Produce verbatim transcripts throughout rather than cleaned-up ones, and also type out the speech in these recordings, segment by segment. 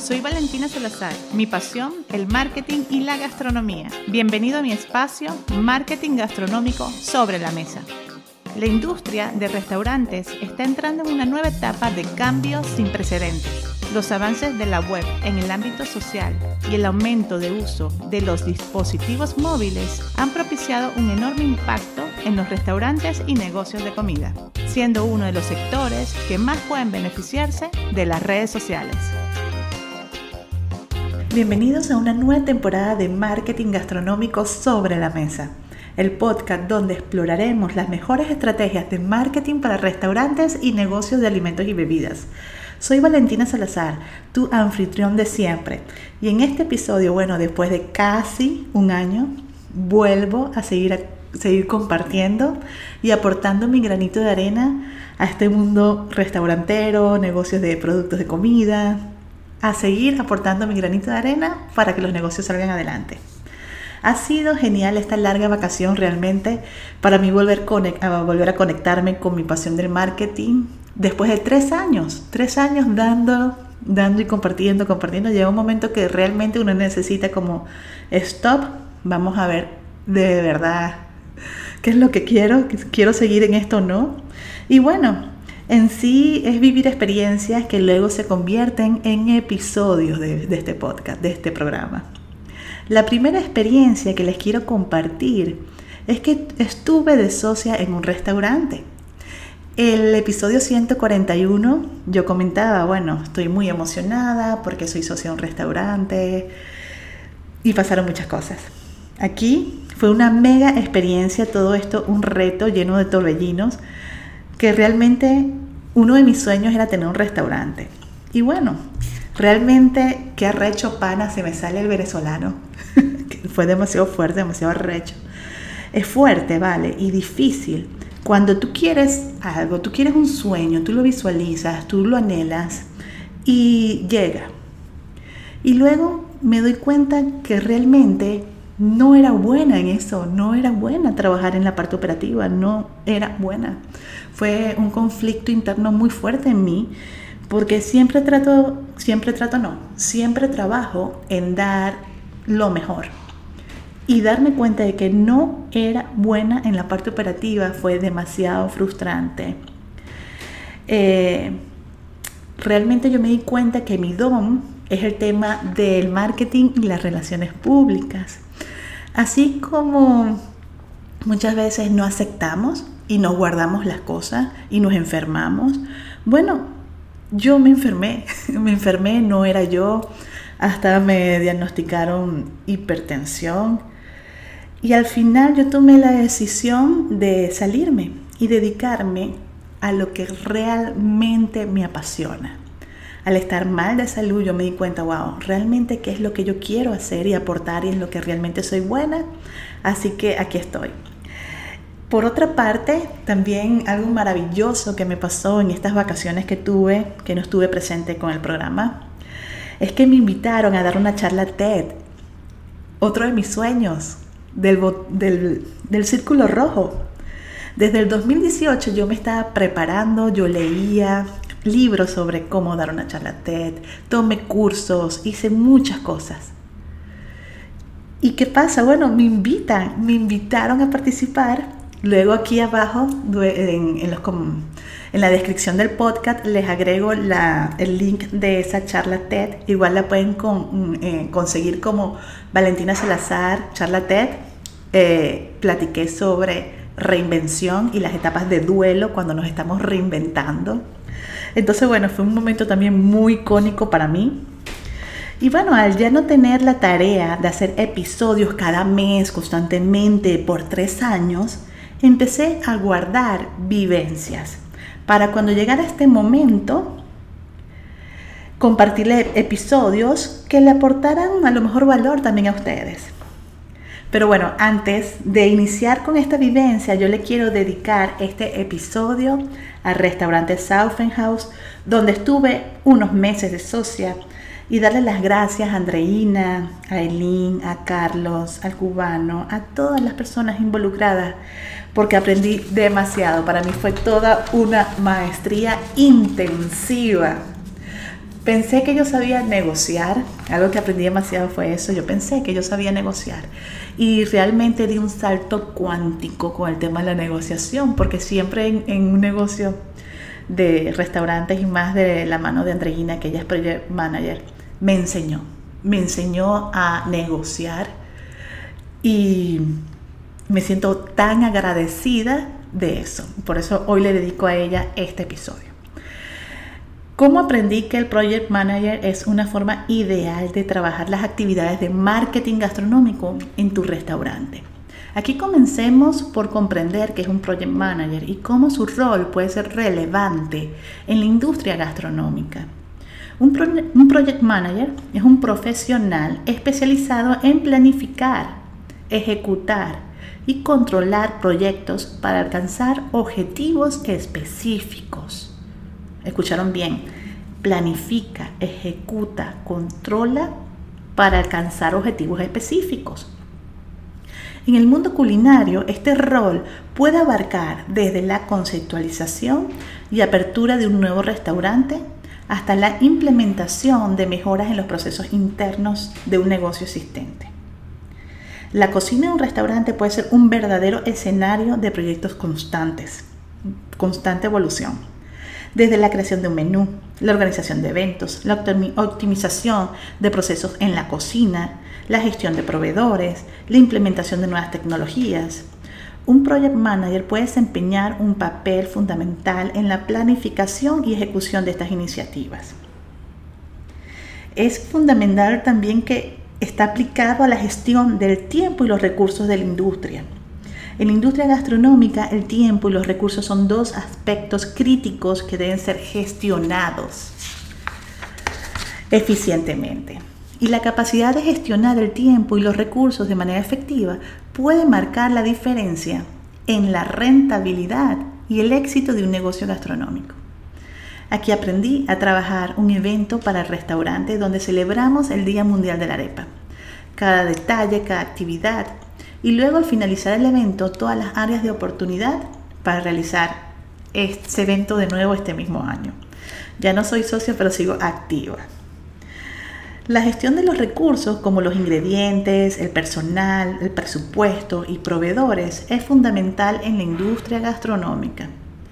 soy Valentina Salazar. Mi pasión, el marketing y la gastronomía. Bienvenido a mi espacio Marketing Gastronómico sobre la Mesa. La industria de restaurantes está entrando en una nueva etapa de cambios sin precedentes. Los avances de la web en el ámbito social y el aumento de uso de los dispositivos móviles han propiciado un enorme impacto en los restaurantes y negocios de comida, siendo uno de los sectores que más pueden beneficiarse de las redes sociales. Bienvenidos a una nueva temporada de Marketing Gastronómico sobre la Mesa, el podcast donde exploraremos las mejores estrategias de marketing para restaurantes y negocios de alimentos y bebidas. Soy Valentina Salazar, tu anfitrión de siempre, y en este episodio, bueno, después de casi un año, vuelvo a seguir, a seguir compartiendo y aportando mi granito de arena a este mundo restaurantero, negocios de productos de comida, a seguir aportando mi granito de arena para que los negocios salgan adelante. Ha sido genial esta larga vacación realmente para mí volver, conect- a volver a conectarme con mi pasión del marketing. Después de tres años, tres años dando, dando y compartiendo, compartiendo, llega un momento que realmente uno necesita como stop, vamos a ver de verdad qué es lo que quiero, quiero seguir en esto o no. Y bueno, en sí es vivir experiencias que luego se convierten en episodios de, de este podcast, de este programa. La primera experiencia que les quiero compartir es que estuve de socia en un restaurante. El episodio ciento cuarenta y uno yo comentaba, bueno, estoy muy emocionada porque soy socia de un restaurante y pasaron muchas cosas. Aquí fue una mega experiencia, todo esto, un reto lleno de torbellinos, que realmente uno de mis sueños era tener un restaurante. Y bueno, realmente qué arrecho pana se me sale el venezolano, que fue demasiado fuerte, demasiado arrecho. Es fuerte, vale, y difícil. Cuando tú quieres algo, tú quieres un sueño, tú lo visualizas, tú lo anhelas y llega. Y luego me doy cuenta que realmente no era buena en eso, no era buena trabajar en la parte operativa, no era buena. Fue un conflicto interno muy fuerte en mí porque siempre trato, siempre trato no, siempre trabajo en dar lo mejor. Y darme cuenta de que no era buena en la parte operativa fue demasiado frustrante. Eh, realmente yo me di cuenta que mi don es el tema del marketing y las relaciones públicas. Así como muchas veces no aceptamos y nos guardamos las cosas y nos enfermamos. Bueno, yo me enfermé, me enfermé, no era yo. Hasta me diagnosticaron hipertensión. Y al final yo tomé la decisión de salirme y dedicarme a lo que realmente me apasiona. Al estar mal de salud yo me di cuenta, wow, realmente qué es lo que yo quiero hacer y aportar y en lo que realmente soy buena. Así que aquí estoy. Por otra parte, también algo maravilloso que me pasó en estas vacaciones que tuve, que no estuve presente con el programa, es que me invitaron a dar una charla TED. Otro de mis sueños. Del, del, del Círculo Rojo. Desde el dos mil dieciocho yo me estaba preparando, yo leía libros sobre cómo dar una charla TED, tomé cursos, hice muchas cosas. ¿Y qué pasa? Bueno, me invitan, me invitaron a participar. Luego aquí abajo, en, en, los, en la descripción del podcast, les agrego la, el link de esa charla TED. Igual la pueden con, eh, conseguir como Valentina Salazar, charla TED. Eh, platiqué sobre reinvención y las etapas de duelo cuando nos estamos reinventando. Entonces, bueno, fue un momento también muy icónico para mí. Y bueno, al ya no tener la tarea de hacer episodios cada mes constantemente por tres años, empecé a guardar vivencias para cuando llegara este momento compartirle episodios que le aportaran a lo mejor valor también a ustedes. Pero bueno, antes de iniciar con esta vivencia, yo le quiero dedicar este episodio al restaurante Southern House, donde estuve unos meses de socia, y darle las gracias a Andreina, a Eileen, a Carlos, al cubano, a todas las personas involucradas, porque aprendí demasiado. Para mí fue toda una maestría intensiva. Pensé que yo sabía negociar, algo que aprendí demasiado fue eso, yo pensé que yo sabía negociar y realmente di un salto cuántico con el tema de la negociación, porque siempre en, en un negocio de restaurantes y más de la mano de Andreina, que ella es project manager, me enseñó, me enseñó a negociar y me siento tan agradecida de eso, por eso hoy le dedico a ella este episodio. ¿Cómo aprendí que el Project Manager es una forma ideal de trabajar las actividades de marketing gastronómico en tu restaurante? Aquí comencemos por comprender qué es un Project Manager y cómo su rol puede ser relevante en la industria gastronómica. Un, pro un Project Manager es un profesional especializado en planificar, ejecutar y controlar proyectos para alcanzar objetivos específicos. Escucharon bien, planifica, ejecuta, controla para alcanzar objetivos específicos. En el mundo culinario, este rol puede abarcar desde la conceptualización y apertura de un nuevo restaurante hasta la implementación de mejoras en los procesos internos de un negocio existente. La cocina de un restaurante puede ser un verdadero escenario de proyectos constantes, constante evolución. Desde la creación de un menú, la organización de eventos, la optimización de procesos en la cocina, la gestión de proveedores, la implementación de nuevas tecnologías. Un Project Manager puede desempeñar un papel fundamental en la planificación y ejecución de estas iniciativas. Es fundamental también que está aplicado a la gestión del tiempo y los recursos de la industria. En la industria gastronómica, el tiempo y los recursos son dos aspectos críticos que deben ser gestionados eficientemente. Y la capacidad de gestionar el tiempo y los recursos de manera efectiva puede marcar la diferencia en la rentabilidad y el éxito de un negocio gastronómico. Aquí aprendí a trabajar un evento para el restaurante donde celebramos el Día Mundial de la Arepa. Cada detalle, cada actividad, y luego al finalizar el evento, todas las áreas de oportunidad para realizar este evento de nuevo este mismo año. Ya no soy socia, pero sigo activa. La gestión de los recursos, como los ingredientes, el personal, el presupuesto y proveedores, es fundamental en la industria gastronómica.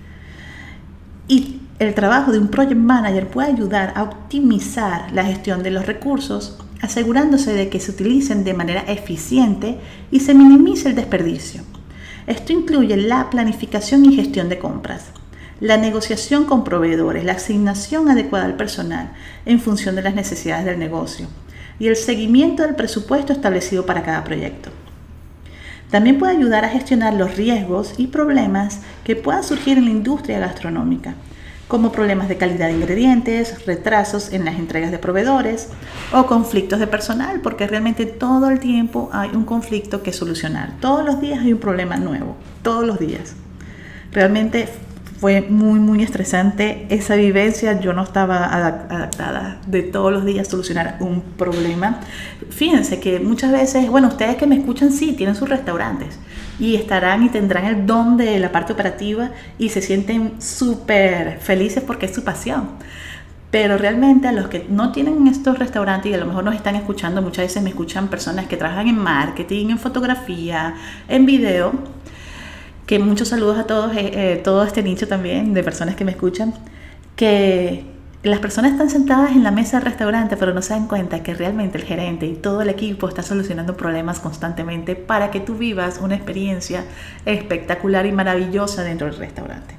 Y el trabajo de un Project Manager puede ayudar a optimizar la gestión de los recursos, asegurándose de que se utilicen de manera eficiente y se minimice el desperdicio. Esto incluye la planificación y gestión de compras, la negociación con proveedores, la asignación adecuada al personal en función de las necesidades del negocio y el seguimiento del presupuesto establecido para cada proyecto. También puede ayudar a gestionar los riesgos y problemas que puedan surgir en la industria gastronómica, como problemas de calidad de ingredientes, retrasos en las entregas de proveedores o conflictos de personal, porque realmente todo el tiempo hay un conflicto que solucionar. Todos los días hay un problema nuevo, todos los días. Realmente fue muy, muy estresante esa vivencia. Yo no estaba adaptada de todos los días solucionar un problema. Fíjense que muchas veces, bueno, ustedes que me escuchan, sí, tienen sus restaurantes y estarán y tendrán el don de la parte operativa y se sienten súper felices porque es su pasión. Pero realmente a los que no tienen estos restaurantes y a lo mejor nos están escuchando, muchas veces me escuchan personas que trabajan en marketing, en fotografía, en video, que muchos saludos a todos, eh, eh, todo este nicho también de personas que me escuchan, que las personas están sentadas en la mesa del restaurante, pero no se dan cuenta que realmente el gerente y todo el equipo está solucionando problemas constantemente para que tú vivas una experiencia espectacular y maravillosa dentro del restaurante.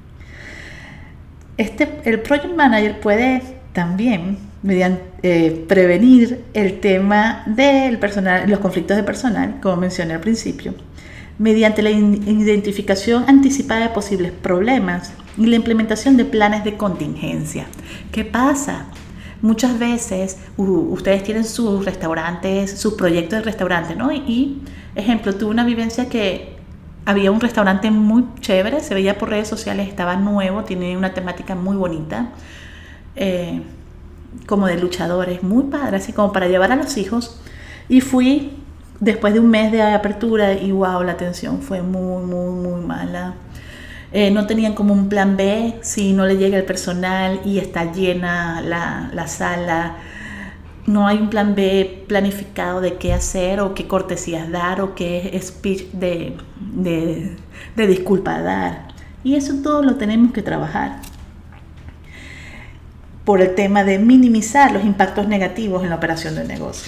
Este, el Project Manager puede también mediante, eh, prevenir el tema del personal, los conflictos de personal, como mencioné al principio, mediante la identificación anticipada de posibles problemas y la implementación de planes de contingencia. ¿Qué pasa? Muchas veces uh, ustedes tienen sus restaurantes, sus proyectos de restaurante, ¿no? Y, y, ejemplo, tuve una vivencia que había un restaurante muy chévere, se veía por redes sociales, estaba nuevo, tiene una temática muy bonita, eh, como de luchadores, muy padre, así como para llevar a los hijos. Y fui después de un mes de apertura y wow, la atención fue muy, muy, muy mala. Eh, no tenían como un plan B si no le llega el personal y está llena la, la sala. No hay un plan B planificado de qué hacer o qué cortesías dar o qué speech de, de, de disculpa dar. Y eso todo lo tenemos que trabajar por el tema de minimizar los impactos negativos en la operación del negocio.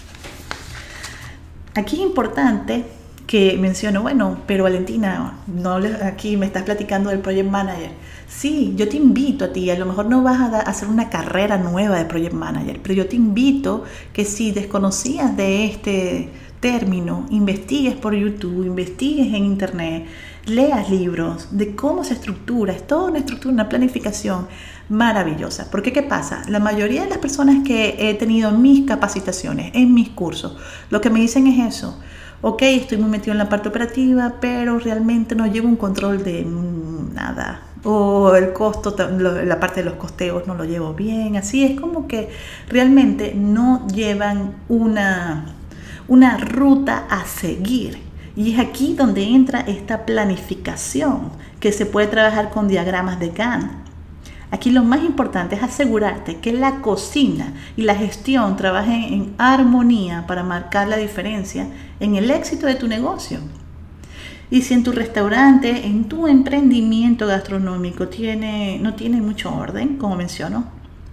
Aquí es importante que menciono, bueno, pero Valentina, no aquí me estás platicando del Project Manager. Sí, yo te invito a ti, a lo mejor no vas a da, hacer una carrera nueva de Project Manager, pero yo te invito que si desconocías de este término, investigues por YouTube, investigues en Internet, leas libros de cómo se estructura, es toda una estructura, una planificación maravillosa. Porque ¿qué pasa? La mayoría de las personas que he tenido en mis capacitaciones, en mis cursos, lo que me dicen es eso. Ok, estoy muy metido en la parte operativa, pero realmente no llevo un control de nada. O el costo, la parte de los costeos no lo llevo bien. Así es como que realmente no llevan una, una ruta a seguir. Y es aquí donde entra esta planificación que se puede trabajar con diagramas de Gantt. Aquí lo más importante es asegurarte que la cocina y la gestión trabajen en armonía para marcar la diferencia en el éxito de tu negocio. Y si en tu restaurante, en tu emprendimiento gastronómico tiene, no tiene mucho orden, como menciono,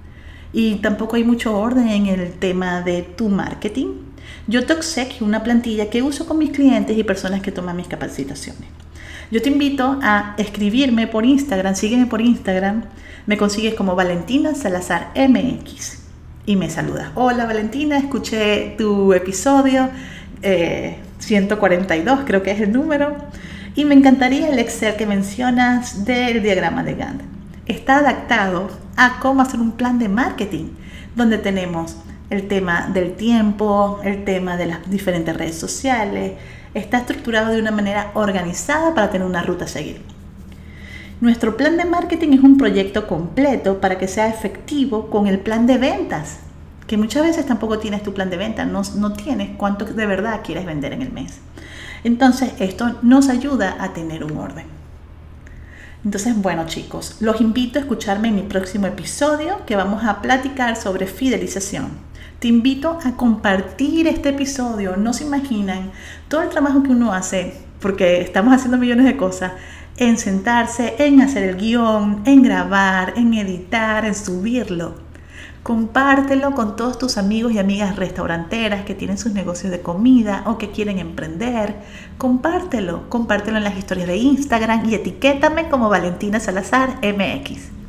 y tampoco hay mucho orden en el tema de tu marketing, yo te obsequio una plantilla que uso con mis clientes y personas que toman mis capacitaciones. Yo te invito a escribirme por Instagram, sígueme por Instagram, me consigues como Valentina Salazar M X y me saludas. Hola Valentina, escuché tu episodio eh, ciento cuarenta y dos, creo que es el número, y me encantaría el Excel que mencionas del diagrama de Gantt. Está adaptado a cómo hacer un plan de marketing, donde tenemos el tema del tiempo, el tema de las diferentes redes sociales. Está estructurado de una manera organizada para tener una ruta a seguir. Nuestro plan de marketing es un proyecto completo para que sea efectivo con el plan de ventas, que muchas veces tampoco tienes tu plan de ventas, no, no tienes cuánto de verdad quieres vender en el mes. Entonces, esto nos ayuda a tener un orden. Entonces, bueno chicos, los invito a escucharme en mi próximo episodio que vamos a platicar sobre fidelización. Te invito a compartir este episodio. No se imaginan todo el trabajo que uno hace, porque estamos haciendo millones de cosas, en sentarse, en hacer el guión, en grabar, en editar, en subirlo. Compártelo con todos tus amigos y amigas restauranteras que tienen sus negocios de comida o que quieren emprender. Compártelo, compártelo en las historias de Instagram y etiquétame como Valentina Salazar M X.